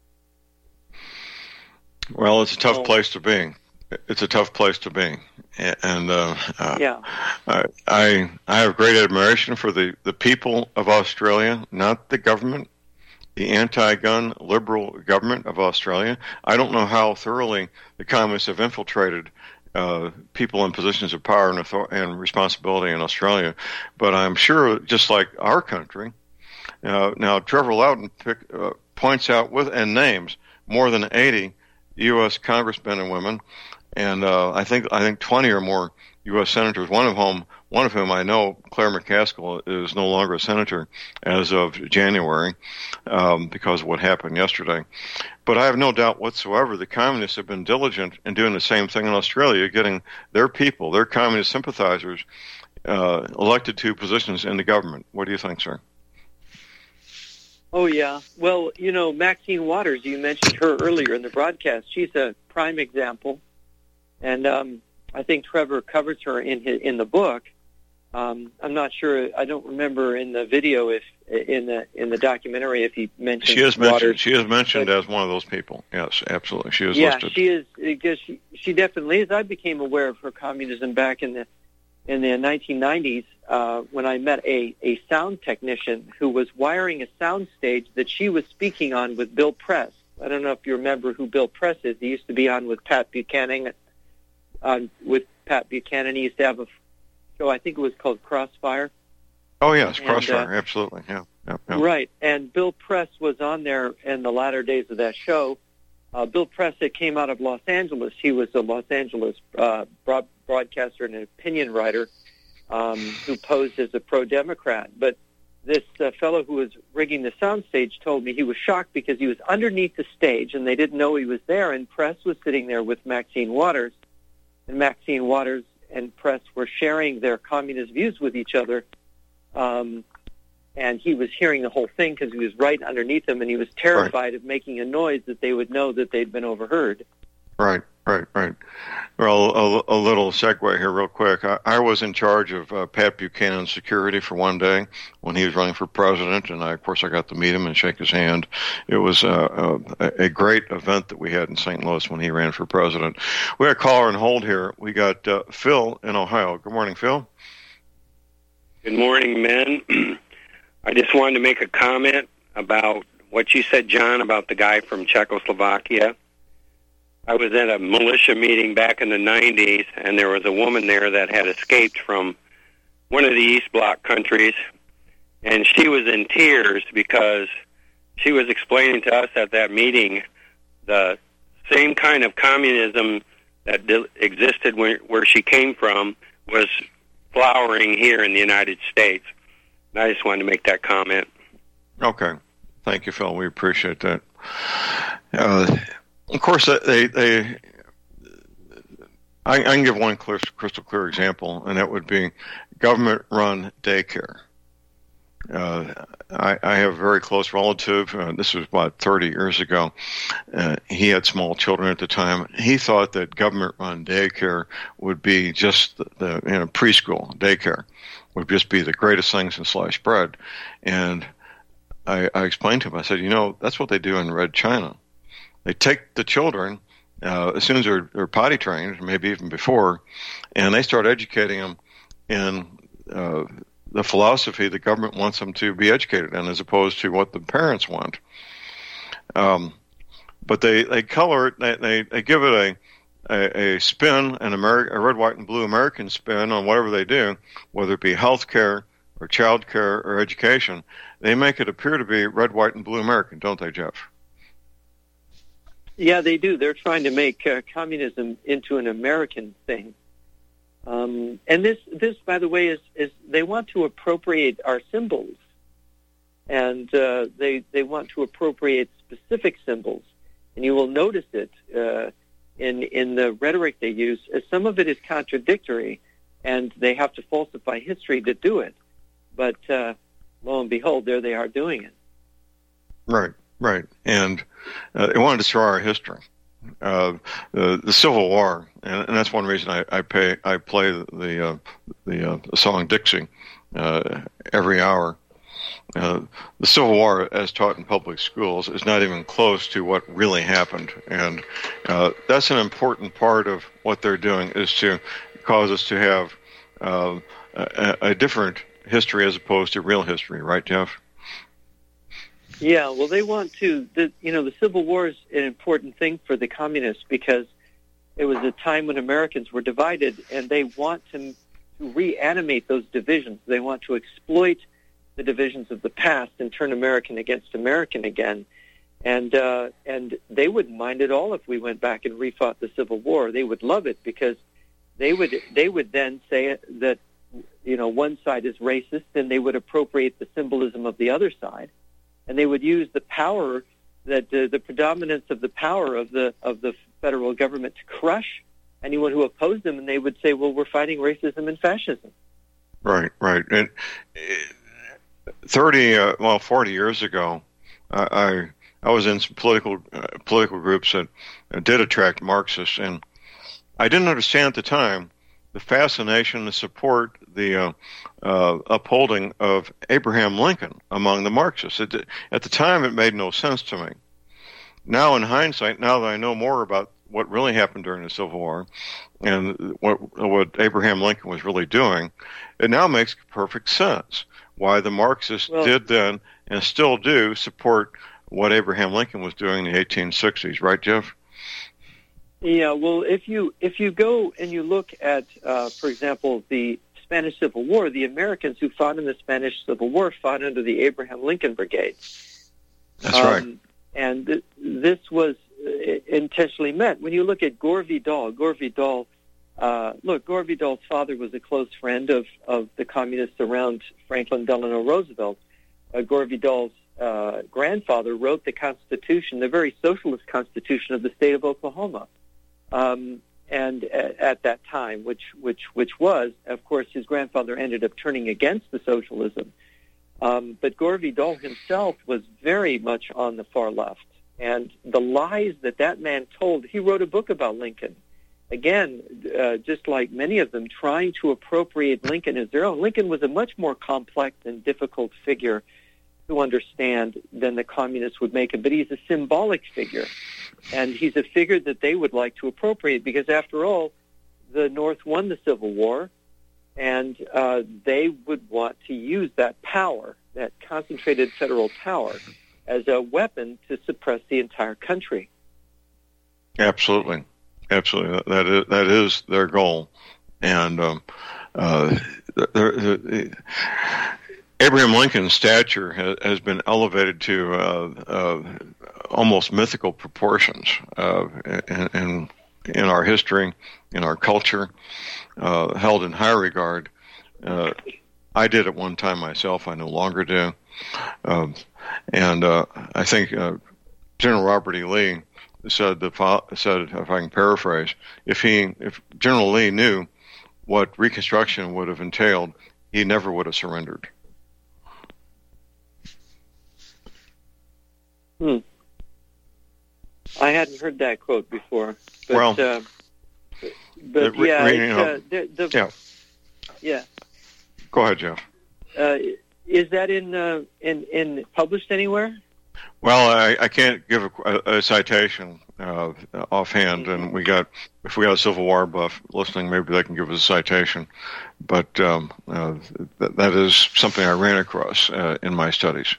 Speaker 2: Well, it's a tough place to be. It's a tough place to be, and uh, uh,
Speaker 3: yeah,
Speaker 2: I I have great admiration for the, the people of Australia, not the government, the anti-gun liberal government of Australia. I don't know how thoroughly the communists have infiltrated uh, people in positions of power and, author- and responsibility in Australia, but I'm sure, just like our country, uh, now Trevor Loudon pick, uh, points out with and names more than eighty U S congressmen and women. And uh, I think I think twenty or more U S senators. One of whom, one of whom I know, Claire McCaskill, is no longer a senator as of January um, because of what happened yesterday. But I have no doubt whatsoever the communists have been diligent in doing the same thing in Australia, getting their people, their communist sympathizers, uh, elected to positions in the government. What do you think, sir?
Speaker 3: Oh, yeah. Well, you know, Maxine Waters, you mentioned her earlier in the broadcast. She's a prime example. And um, I think Trevor covers her in his, in the book. Um, I'm not sure. I don't remember in the video if in the in the documentary if he mentioned.
Speaker 2: She is mentioned.
Speaker 3: Waters,
Speaker 2: she is mentioned
Speaker 3: but,
Speaker 2: as one of those people. Yes, absolutely. She is
Speaker 3: yeah,
Speaker 2: listed.
Speaker 3: she is. Because she, she definitely is. I became aware of her communism back in the in the nineteen nineties uh, when I met a a sound technician who was wiring a sound stage that she was speaking on with Bill Press. I don't know if you remember who Bill Press is. He used to be on with Pat Buchanan. Uh, with Pat Buchanan, he used to have a show, I think it was called Crossfire.
Speaker 2: Oh, yes,
Speaker 3: and,
Speaker 2: Crossfire,
Speaker 3: uh,
Speaker 2: absolutely, yeah, yeah, yeah.
Speaker 3: Right, and Bill Press was on there in the latter days of that show. Uh, Bill Press that came out of Los Angeles. He was a Los Angeles uh, broad- broadcaster and an opinion writer um, who posed as a pro-Democrat. But this uh, fellow who was rigging the soundstage told me he was shocked because he was underneath the stage and they didn't know he was there, and Press was sitting there with Maxine Waters. And Maxine Waters and Press were sharing their communist views with each other. Um, and he was hearing the whole thing because he was right underneath them, and he was terrified
Speaker 2: right.
Speaker 3: of making a noise that they would know that they'd been overheard.
Speaker 2: Right, right, right. Well, a, a little segue here real quick. I, I was in charge of uh, Pat Buchanan's security for one day when he was running for president, and I, of course I got to meet him and shake his hand. It was uh, a, a great event that we had in Saint Louis when he ran for president. We got a caller on hold here. We got uh, Phil in Ohio. Good morning, Phil.
Speaker 10: Good morning, men. I just wanted to make a comment about what you said, John, about the guy from Czechoslovakia. I was at a militia meeting back in the nineties, and there was a woman there that had escaped from one of the East Bloc countries, and she was in tears because she was explaining to us at that meeting the same kind of communism that de- existed where, where she came from was flowering here in the United States. And I just wanted to make that comment.
Speaker 2: Okay. Thank you, Phil. We appreciate that. Uh, Of course, they, they I, I can give one clear, crystal clear example, and that would be government-run daycare. Uh, I, I have a very close relative. Uh, this was about thirty years ago. Uh, he had small children at the time. He thought that government-run daycare would be just the, the you know, preschool daycare would just be the greatest thing since sliced bread. And I, I explained to him, I said, you know, that's what they do in Red China. They take the children uh, as soon as they're, they're potty trained, maybe even before, and they start educating them in uh, the philosophy the government wants them to be educated in, as opposed to what the parents want. Um, but they, they color it, they, they, they give it a a, a spin, an Ameri- a red, white, and blue American spin on whatever they do, whether it be health care or child care or education. They make it appear to be red, white, and blue American, don't they, Jeff?
Speaker 3: Yeah, they do. They're trying to make uh, communism into an American thing. Um, and this, this, by the way, is, is they want to appropriate our symbols, and uh, they they want to appropriate specific symbols. And you will notice it uh, in in the rhetoric they use. As some of it is contradictory, and they have to falsify history to do it. But uh, lo and behold, there they are doing it.
Speaker 2: Right, right, and uh, they want to destroy our history. Uh, the, the Civil War, and, and that's one reason I, I pay I play the the, uh, the, uh, the song Dixie uh, every hour. Uh, the Civil War, as taught in public schools, is not even close to what really happened, and uh, that's an important part of what they're doing, is to cause us to have uh, a, a different history as opposed to real history, right, Jeff?
Speaker 3: Yeah, well, they want to, the, you know, the Civil War is an important thing for the communists because it was a time when Americans were divided, and they want to, to reanimate those divisions. They want to exploit the divisions of the past and turn American against American again. And uh, and they wouldn't mind at all if we went back and refought the Civil War. They would love it because they would they would then say that, you know, one side is racist, and they would appropriate the symbolism of the other side. And they would use the power, that uh, the predominance of the power of the of the federal government to crush anyone who opposed them. And they would say, "Well, we're fighting racism and fascism."
Speaker 2: Right, right. And thirty, uh, well, forty years ago, I I, I was in some political uh, political groups that uh, did attract Marxists, and I didn't understand at the time the fascination, the support, the uh, uh, upholding of Abraham Lincoln among the Marxists. It, at the time, it made no sense to me. Now, in hindsight, now that I know more about what really happened during the Civil War and what, what Abraham Lincoln was really doing, it now makes perfect sense why the Marxists well, did then and still do support what Abraham Lincoln was doing in the eighteen sixties. Right, Jeff?
Speaker 3: Yeah, well, if you if you go and you look at, uh, for example, the Spanish Civil War, the Americans who fought in the Spanish Civil War fought under the Abraham Lincoln Brigade.
Speaker 2: That's
Speaker 3: um,
Speaker 2: right.
Speaker 3: And th- this was uh, intentionally meant. When you look at Gore Vidal, Gore Vidal, uh, look, Gore Vidal's father was a close friend of, of the communists around Franklin Delano Roosevelt. Uh, Gore Vidal's uh, grandfather wrote the Constitution, the very socialist Constitution of the state of Oklahoma. Um, and at, at that time, which, which, which was, of course, his grandfather ended up turning against the socialism. Um, but Gore Vidal himself was very much on the far left. And the lies that that man told, he wrote a book about Lincoln. Again, uh, just like many of them, trying to appropriate Lincoln as their own. Lincoln was a much more complex and difficult figure to understand than the communists would make him. But he's a symbolic figure. And he's a figure that they would like to appropriate because, after all, the North won the Civil War, and uh, they would want to use that power, that concentrated federal power, as a weapon to suppress the entire country.
Speaker 2: Absolutely. Absolutely. That is, that is their goal. And um, uh, they're, they're, Abraham Lincoln's stature has, has been elevated to uh, uh, almost mythical proportions uh, in, in in our history, in our culture, uh, held in high regard. Uh, I did at one time myself. I no longer do. Um, and uh, I think uh, General Robert E. Lee said, the, said, if I can paraphrase, if he, if General Lee knew what Reconstruction would have entailed, he never would have surrendered.
Speaker 3: Hmm. I hadn't heard that quote before. But,
Speaker 2: well,
Speaker 3: uh, but
Speaker 2: the,
Speaker 3: yeah,
Speaker 2: you know,
Speaker 3: uh, the, the,
Speaker 2: yeah.
Speaker 3: Yeah.
Speaker 2: Go ahead, Jeff.
Speaker 3: Uh, is that in uh, in in published anywhere?
Speaker 2: Well, I, I can't give a, a, a citation uh, offhand, and we got if we got a Civil War buff listening, maybe they can give us a citation. But um, uh, th- that is something I ran across uh, in my studies.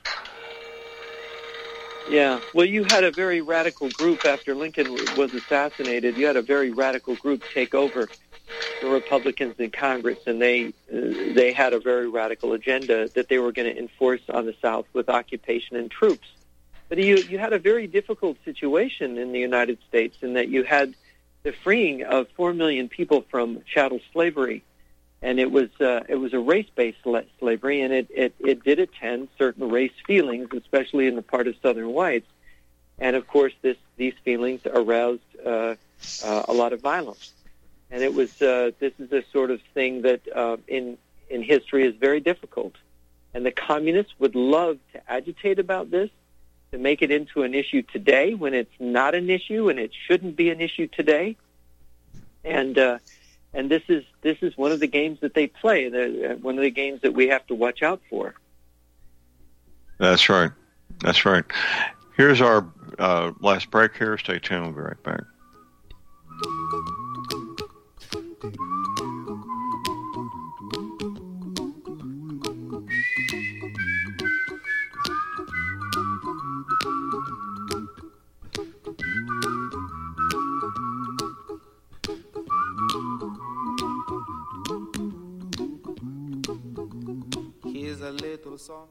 Speaker 3: Yeah. Well, you had a very radical group after Lincoln was assassinated. You had a very radical group take over the Republicans in Congress, and they uh, they had a very radical agenda that they were going to enforce on the South with occupation and troops. But you you had a very difficult situation in the United States in that you had the freeing of four million people from chattel slavery. And it was uh, it was a race-based slavery, and it, it, it did attend certain race feelings, especially in the part of Southern whites. And, of course, this these feelings aroused uh, uh, a lot of violence. And it was uh, this is a sort of thing that uh, in in history is very difficult. And the communists would love to agitate about this, to make it into an issue today when it's not an issue and it shouldn't be an issue today. And uh, and this is this is one of the games that they play, the, one of the games that we have to watch out for.
Speaker 2: That's right. That's right. Here's our uh, last break here. Stay tuned. We'll be right back.
Speaker 11: Here's a little song.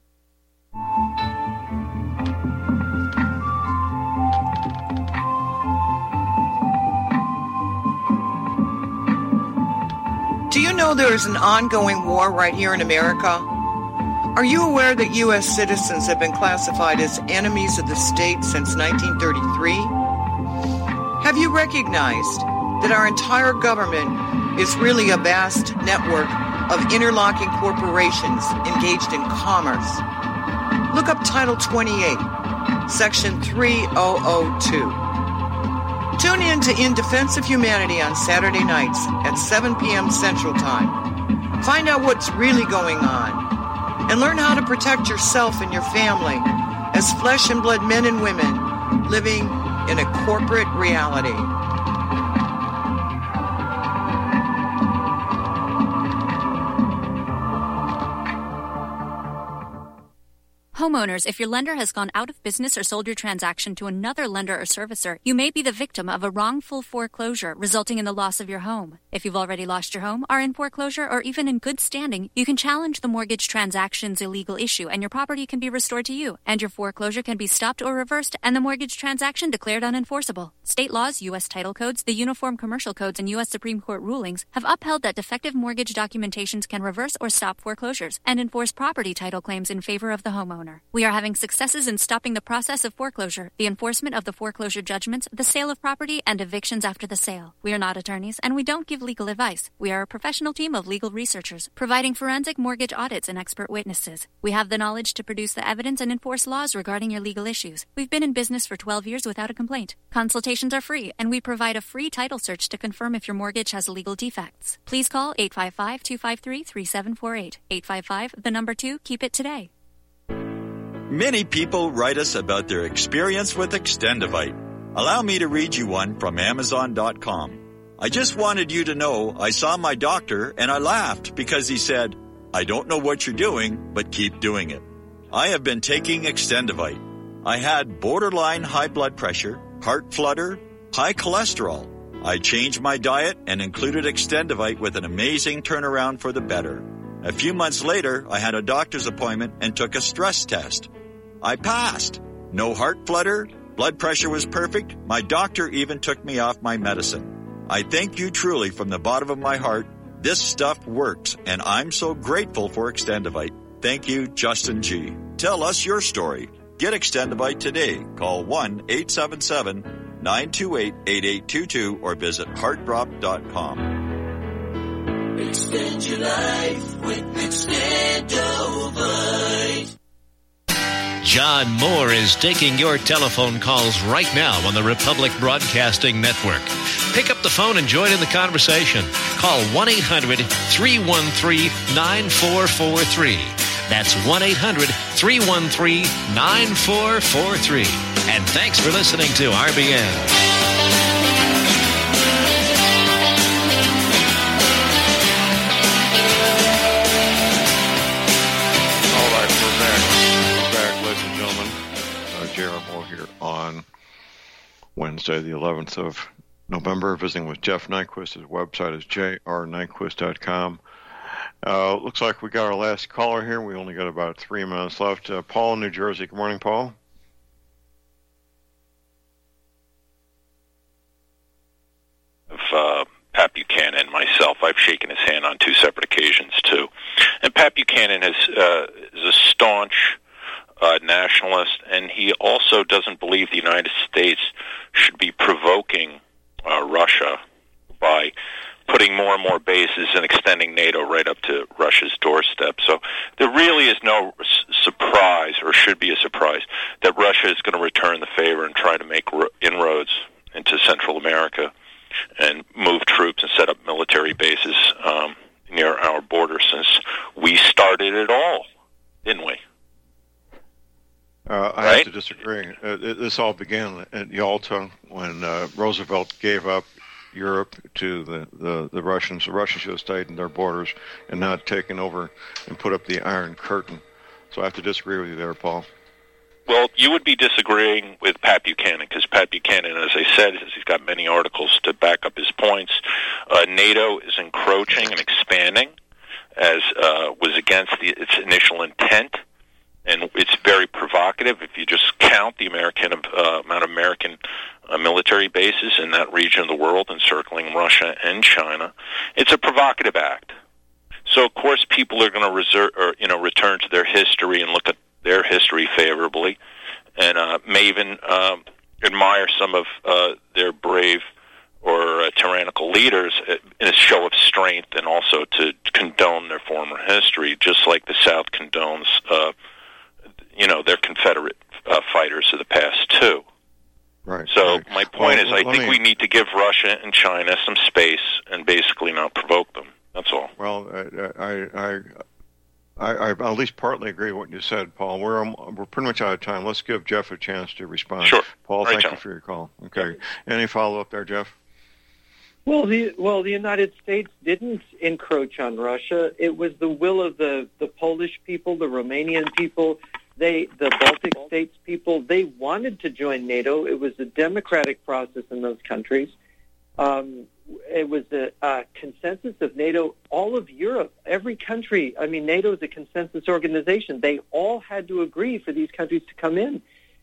Speaker 12: Do you know there is an ongoing war right here in America? Are you aware that U S citizens have been classified as enemies of the state since nineteen thirty-three? Have you recognized that our entire government is really a vast network of interlocking corporations engaged in commerce? Look up Title twenty-eight, Section three thousand two. Tune in to In Defense of Humanity on Saturday nights at seven p.m. Central Time. Find out what's really going on and learn how to protect yourself and your family as flesh and blood men and women living in a corporate reality.
Speaker 13: Homeowners, if your lender has gone out of business or sold your transaction to another lender or servicer, you may be the victim of a wrongful foreclosure resulting in the loss of your home. If you've already lost your home, are in foreclosure, or even in good standing, you can challenge the mortgage transaction's illegal issue and your property can be restored to you, and your foreclosure can be stopped or reversed and the mortgage transaction declared unenforceable. State laws, U S title codes, the Uniform Commercial Codes, and U S Supreme Court rulings have upheld that defective mortgage documentations can reverse or stop foreclosures and enforce property title claims in favor of the homeowner. We are having successes in stopping the process of foreclosure, the enforcement of the foreclosure judgments, the sale of property, and evictions after the sale. We are not attorneys, and we don't give legal advice. We are a professional team of legal researchers, providing forensic mortgage audits and expert witnesses. We have the knowledge to produce the evidence and enforce laws regarding your legal issues. We've been in business for twelve years without a complaint. Consultations are free, and we provide a free title search to confirm if your mortgage has legal defects. Please call eight five five, two five three, three seven four eight. eight five five, the number two, keep it today.
Speaker 9: Many people write us about their experience with Extendivite. Allow me to read you one from Amazon dot com. I just wanted you to know I saw my doctor and I laughed because he said, "I don't know what you're doing, but keep doing it." I have been taking Extendivite. I had borderline high blood pressure, heart flutter, high cholesterol. I changed my diet and included Extendivite with an amazing turnaround for the better. A few months later, I had a doctor's appointment and took a stress test. I passed. No heart flutter, blood pressure was perfect. My doctor even took me off my medicine. I thank you truly from the bottom of my heart. This stuff works, and I'm so grateful for Extendivite. Thank you, Justin G. Tell us your story. Get Extendivite today. Call one eight seven seven, nine two eight, eight eight two two or visit heart drop dot com.
Speaker 6: Extend your life with Extendivite.
Speaker 7: John Moore is taking your telephone calls right now on the Republic Broadcasting Network. Pick up the phone and join in the conversation. Call one eight hundred, three one three, nine four four three. That's one eight hundred, three one three, nine four four three. And thanks for listening to R B N.
Speaker 2: J R Moore here on Wednesday, the eleventh of November, visiting with Jeff Nyquist. His website is j r nyquist dot com. Uh, looks like we got our last caller here. We only got about three minutes left. Uh, Paul in New Jersey. Good morning, Paul.
Speaker 14: myself. I've shaken his hand on two separate occasions, too. And Pat Buchanan is, uh, is a staunch uh, nationalist, and he also doesn't believe the United States should be provoking uh, Russia by putting more and more bases and extending NATO right up to Russia's doorstep. So there really is no s- surprise, or should be a surprise, that Russia is going to return the favor and try to make ro- inroads into Central America and move troops and set up military bases um, near our border, since we started it all, didn't we?
Speaker 2: Uh, I
Speaker 14: right?
Speaker 2: have to disagree. Uh, this all began at Yalta when uh, Roosevelt gave up Europe to the, the, the Russians. The Russians should have stayed in their borders and not taken over and put up the Iron Curtain. So I have to disagree with you there, Paul.
Speaker 14: Well, you would be disagreeing with Pat Buchanan, because Pat Buchanan, as I said, he's got many articles to back up his points. Uh, NATO is encroaching and expanding, as uh, was against the, its initial intent, and it's very provocative. If you just count the American uh, amount of American uh, military bases in that region of the world, encircling Russia and China, it's a provocative act. So, of course, people are going to reserve, or you know, return to their history and look at their history favorably, and uh, may even um, admire some of uh, their brave or uh, tyrannical leaders in a show of strength, and also to condone their former history, just like the South condones, uh, you know, their Confederate uh, fighters of the past too.
Speaker 2: Right.
Speaker 14: So
Speaker 2: right.
Speaker 14: my point
Speaker 2: well,
Speaker 14: is, I think
Speaker 2: me...
Speaker 14: we need to give Russia and China some space and basically not provoke them. That's all.
Speaker 2: Well, I, I, I, I, I at least partly agree with what you said, Paul. We're um, we're pretty much out of time. Let's give Jeff a chance to respond.
Speaker 14: Sure.
Speaker 2: Paul,
Speaker 14: right,
Speaker 2: thank
Speaker 14: John.
Speaker 2: you for your call. Okay. Any follow up there, Jeff?
Speaker 3: Well, the well, the United States didn't encroach on Russia. It was the will of the, the Polish people, the Romanian people, they the Baltic states people. They wanted to join NATO. It was a democratic process in those countries. Um, it was a, a consensus of NATO. All of Europe, every country. I mean, NATO is a consensus organization. They all had to agree for these countries to come in.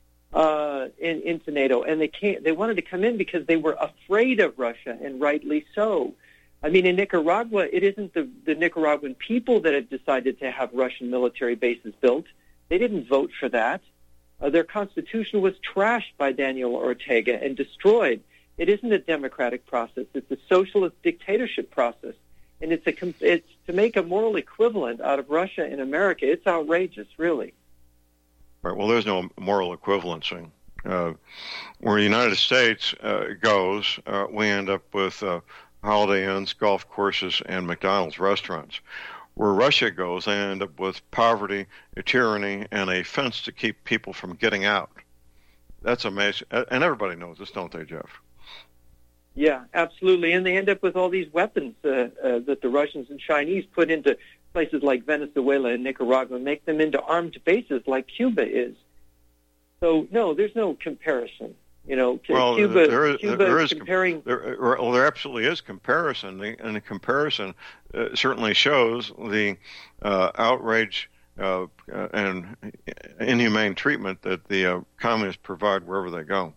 Speaker 3: Uh, in, into NATO, and they can't. They wanted to come in because they were afraid of Russia, and rightly so. I mean, in Nicaragua, it isn't the, the Nicaraguan people that have decided to have Russian military bases built. They didn't vote for that. Uh, their constitution was trashed by Daniel Ortega and destroyed. It isn't a democratic process. It's a socialist dictatorship process, and it's a it's to make a moral equivalent out of Russia and America. It's outrageous, really.
Speaker 2: Right. Well, there's no moral equivalency. Uh, where the United States uh, goes, uh, we end up with uh, Holiday Inns, golf courses, and McDonald's restaurants. Where Russia goes, they end up with poverty, a tyranny, and a fence to keep people from getting out. That's amazing. And everybody knows this, don't they, Jeff?
Speaker 3: Yeah, absolutely. And they end up with all these weapons uh, uh, that the Russians and Chinese put into places like Venezuela and Nicaragua, make them into armed bases like Cuba is. So, no, there's no comparison. You know,
Speaker 2: well,
Speaker 3: Cuba,
Speaker 2: there is,
Speaker 3: Cuba
Speaker 2: there
Speaker 3: is
Speaker 2: is
Speaker 3: comparing...
Speaker 2: There, well, there absolutely is comparison, and the comparison uh, certainly shows the uh, outrage uh, uh, and inhumane treatment that the uh, communists provide wherever they go.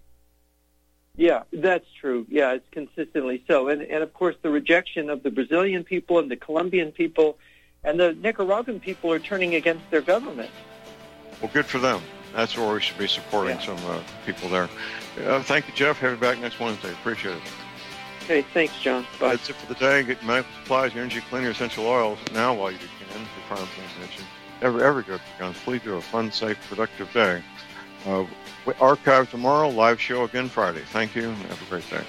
Speaker 3: Yeah, that's true. Yeah, it's consistently so. And, and of course, the rejection of the Brazilian people and the Colombian people and the Nicaraguan people are turning against their government.
Speaker 2: Well, good for them. That's where we should be supporting yeah. some uh, people there. Uh, thank you, Jeff. Have you back next Wednesday. Appreciate it.
Speaker 3: Okay, thanks, John. Bye.
Speaker 2: That's it for the day. Get your medical supplies, your energy, cleaner, essential oils now while you can. For farm transmission. Every, every good for guns. Please do a fun, safe, productive day. Uh, archive tomorrow, live show again Friday. Thank you, and have a great day.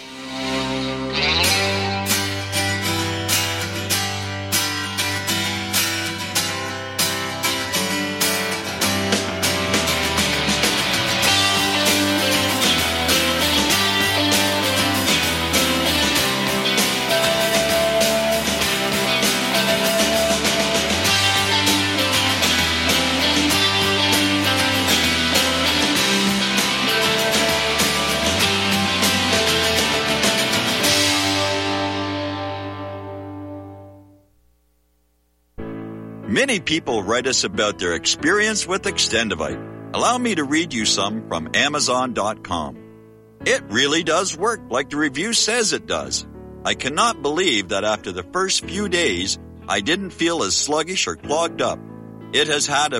Speaker 9: Many people write us about their experience with Extendivite. Allow me to read you some from Amazon dot com. It really does work like the review says it does. I cannot believe that after the first few days, I didn't feel as sluggish or clogged up. It has had a